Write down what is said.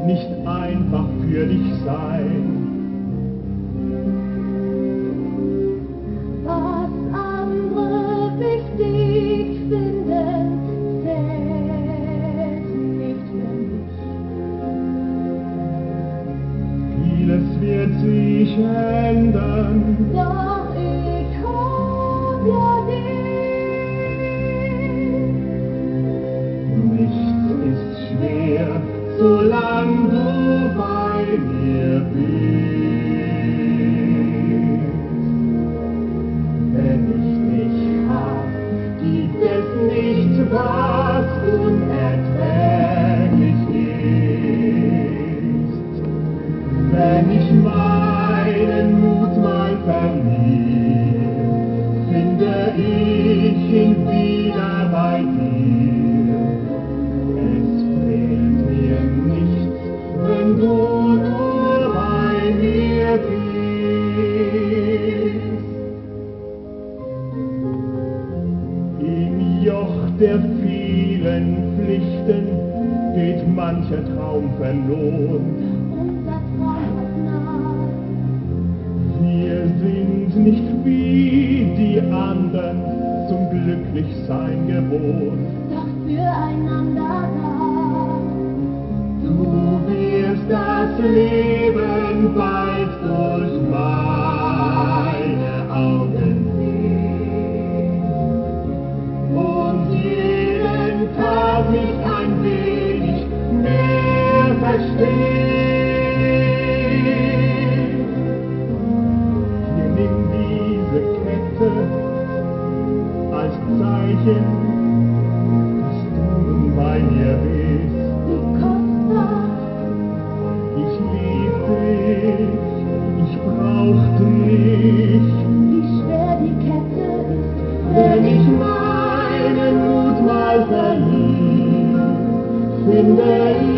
nicht einfach für dich sein. Was andere wichtig finden, zählt nicht für mich. Vieles wird sich ändern, Doch ich hab ja dich. nichts ist schwer, solange du bei mir bist. Wenn ich dich hab, gibt es nicht, was unerträglich ist. Wenn ich meinen Mut mal verliere, finde ich ihn wieder bei dir. Es fehlt mir nichts, wenn du nur bei mir bist. Im Joch der vielen Pflichten geht mancher Traum verloren. Unser Traum hat nah. Wir sind nicht wie die anderen zum Glücklichsein geboren. Doch füreinander da. Du wirst das Leben bald durch meine Augen sehen und jeden Tag mich ein wenig mehr verstehen. Hier nimm diese Kette als Zeichen, dass du nun bei mir bist. Wie kostbar, Ich lieb dich, ich brauch dich, wie schwer die Kette ist, wenn ich meinen Mut mal verliere, finde ich